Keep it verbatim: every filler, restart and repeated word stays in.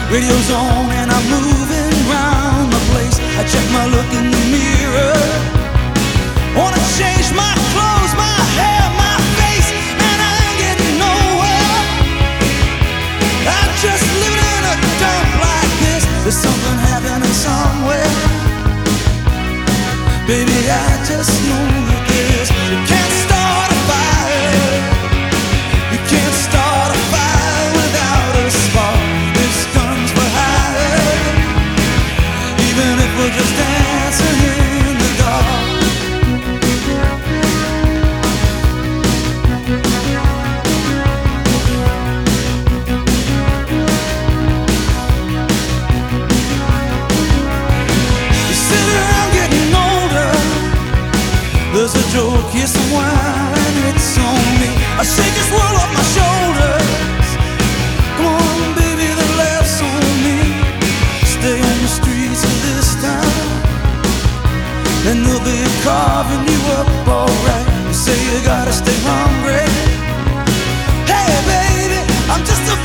Radio's on and I'm moving round the place. I check my look in the mirror. Wanna change my clothes, my hair, my face, and I ain't getting nowhere. I'm just living in a dump like this. There's something happening somewhere. Baby, I just know that this. You can't start a fire. You can't start a fire without a spark. This gun's for hire. Even if we're just dancing in the dark. You sit around getting older. There's a joke, yes, some wine, and it's on me. I shake this world off my shoulders. Come on, baby, the laugh's on me. Stay on the streets of this town, and they'll be carving you up alright. You say you gotta stay hungry. Hey, baby, I'm just a